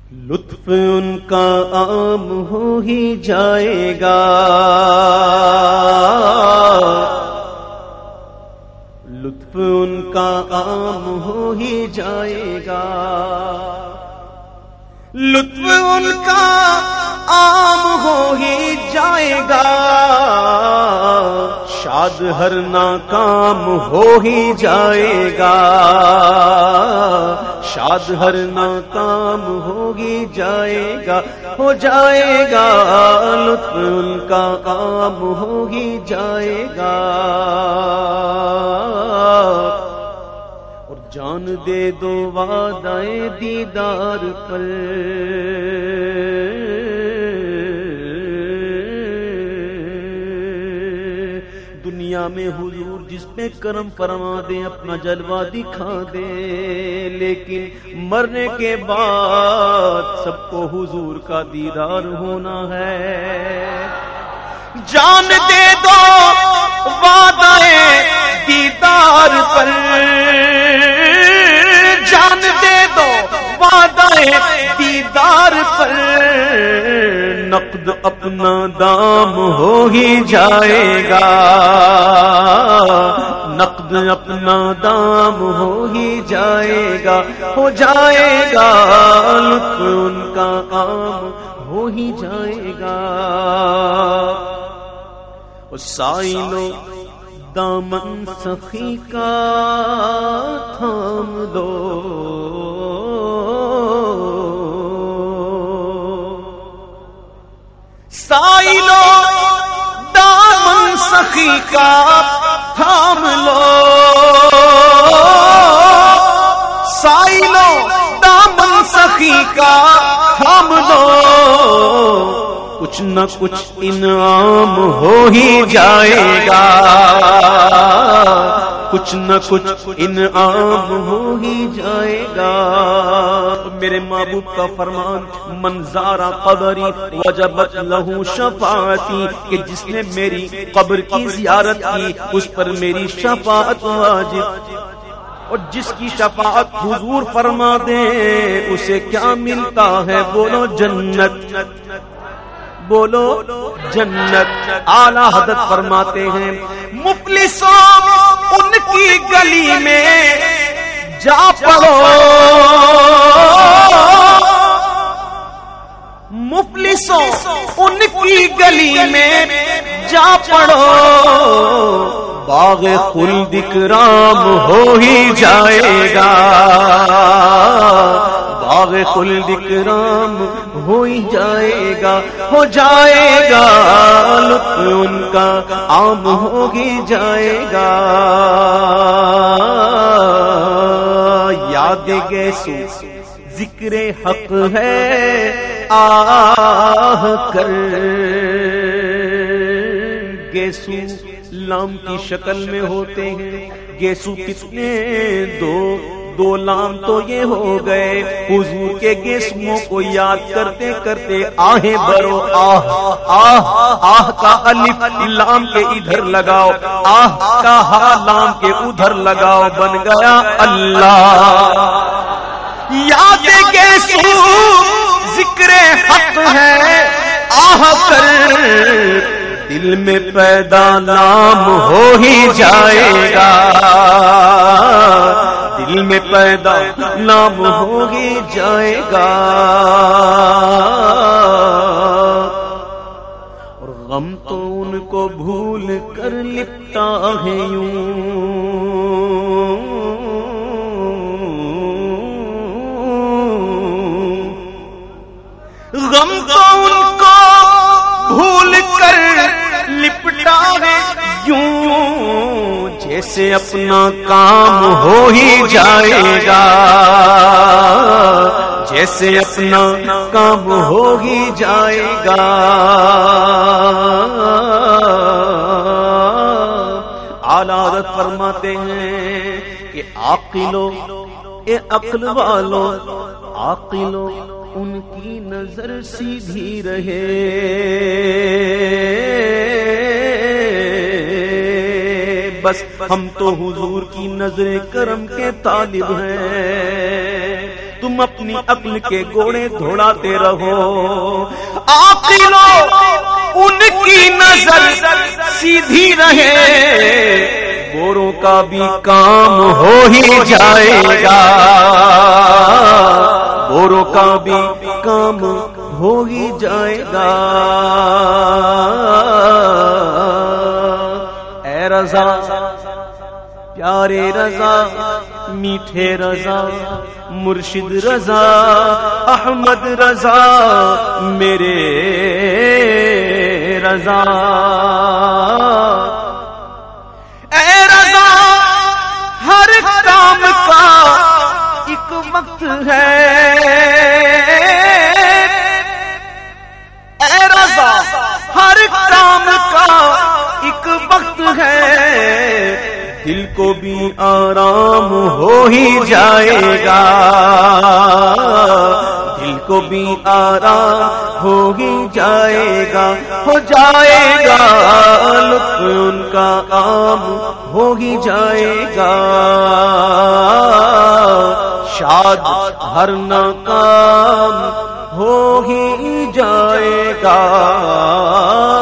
لطف ان کا عام ہو ہی جائے گا، لطف ان کا عام ہو ہی جائے گا، لطف ان کا عام ہو ہی جائے گا، شاد ہر ناکام ہو ہی جائے گا، شاد ہر ناکام ہو ہی جائے گا، ہو جائے گا، لطف ان کا عام ہو ہی جائے گا، اور جان دے دو وعدہ دیدار پر، دنیا میں حضور جس پہ کرم فرما دے، اپنا جلوہ دکھا دے، لیکن مرنے کے بعد سب کو حضور کا دیدار ہونا ہے۔ جان دے دو وعدہ دیدار پر، جان دے دو وعدہ دیدار پر، نقد اپنا دام ہو ہی جائے گا، نقد اپنا دام ہو ہی جائے گا، ہو جائے گا، لطف ان کا عام ہو ہی جائے گا۔ سائلو دامن سخی کا تھام دو، سائلو دامن سخی کا تھام لو، سائلو دامن سخی کا تھام لو، کچھ نہ کچھ انعام ہو ہی جائے گا، کچھ نہ کچھ انعام ہو ہی جائے گا۔ میرے محبوب کا فرمان، من زارا قبری وجبت لہ شفاعتی، کہ جس نے میری قبر کی زیارت کی اس پر میری شفاعت واجب، اور جس کی شفاعت حضور فرما دے اسے کیا ملتا ہے؟ بولو جنت، بولو جنت۔ اعلی حضرت فرماتے ہیں، مفلسوں ان کی گلی میں جا پڑو، مفلسوں ان کی گلی میں جا پڑو، باغ خلد اکرام ہو ہی جائے گا، باغ خلد اکرام ہو ہی جائے گا، ہو جائے گا، لطف ان کا عام ہو ہی جائے گا۔ یاد گیسو ذکر حق ہے آہ کر، گیسو لام کی شکل میں ہوتے ہیں، گیسو کتنے دو لام تو یہ ہو گئے، حضور کے گیسموں کو یاد کرتے کرتے آہیں بھرو، آہ آہ آہ کا الف لام کے ادھر لگاؤ، آہ کا ہا لام کے ادھر لگاؤ، بن گیا اللہ۔ یاد گیسو ذکر حق ہے آہ کر، دل میں پیدا نام ہو ہی جائے گا، دل میں پیدا نام ہو ہی جائے گا، اور غم تو ان کو بھول کر لپٹا ہے یوں، غم تو ان کو بھول کر لپٹا ہے یوں، جیسے اپنا کام ہو ہی جائے گا، جیسے اپنا کام ہو ہی جائے گا۔ اعلیٰ حضرت فرماتے ہیں کہ عاقلو، اے عقل والو، عاقلو ان کی نظر سیدھی رہے، بس ہم تو حضور کی نظر کرم کے طالب ہیں، تم اپنی عقل کے گھوڑے دوڑاتے رہو. عاقلوں ان کی نظر سیدھی رہے, گوروں کا بھی کام ہو ہی جائے گا, گوروں کا بھی کام ہو ہی جائے گا. اے رضا پیارے رضا, میٹھے رضا, مرشد رضا, احمد رضا, میرے رضا. اے رضا ہر کام کا ایک وقت ہے, اے رضا ہر کام کا ایک وقت ہے, دل کو بھی آرام ہو ہی جائے گا, دل کو بھی آرام ہو ہی جائے گا, ہو جائے گا لطف ان کا عام ہو ہی جائے گا. شاد ہر ناکام ہو ہی جائے گا.